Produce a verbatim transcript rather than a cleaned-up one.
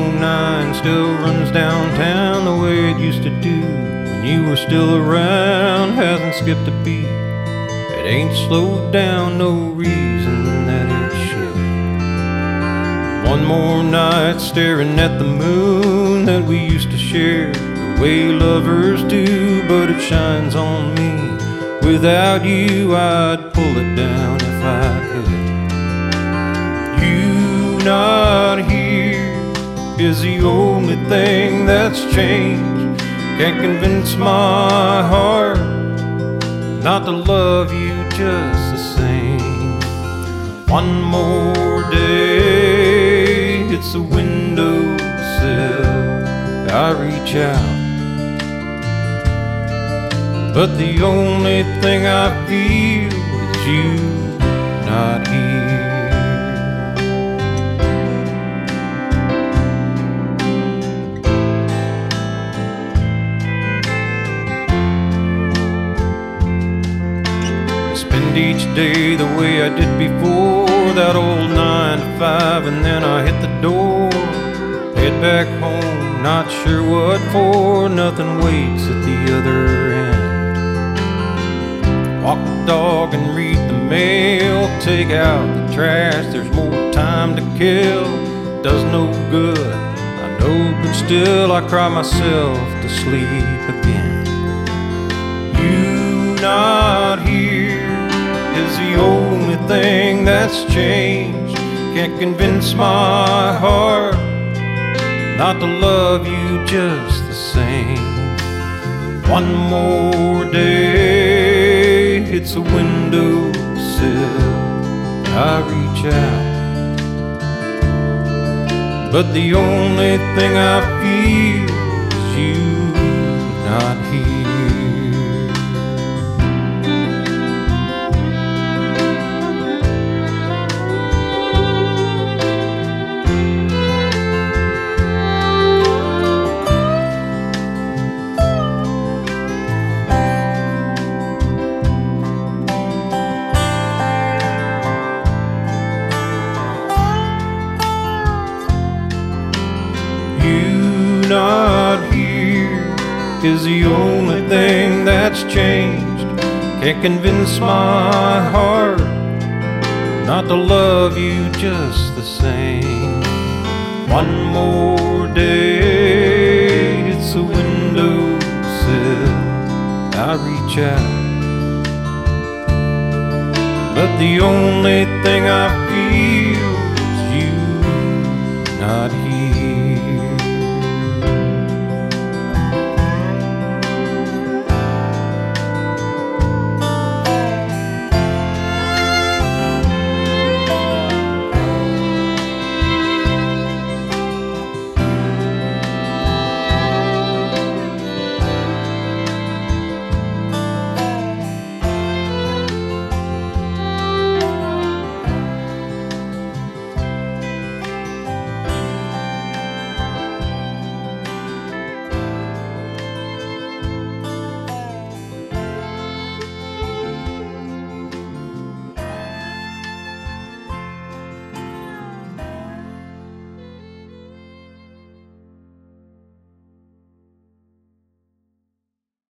oh nine still runs downtown the way it used to do when you were still around. Hasn't skipped a beat, it ain't slowed down, no reason that it should. One more night staring at the moon that we used to share the way lovers do, but it shines on me. Without you I'd pull it down if I could. You not here is the only thing that's changed. Can't convince my heart not to love you just the same. One more day, it's the windowsill I reach out, but the only thing I feel is you not here. Each day the way I did before, that old nine to five, and then I hit the door, head back home, not sure what for. Nothing waits at the other end. Walk the dog and read the mail, take out the trash, there's more time to kill. Does no good, I know, but still I cry myself to sleep again. You not here is the only thing that's changed. Can't convince my heart not to love you just the same. One more day, it's a windowsill I reach out, but the only thing I feel is you not here. Not here is the only thing that's changed. Can't convince my heart not to love you just the same. One more day, it's a windowsill I reach out, but the only thing I feel is you not here.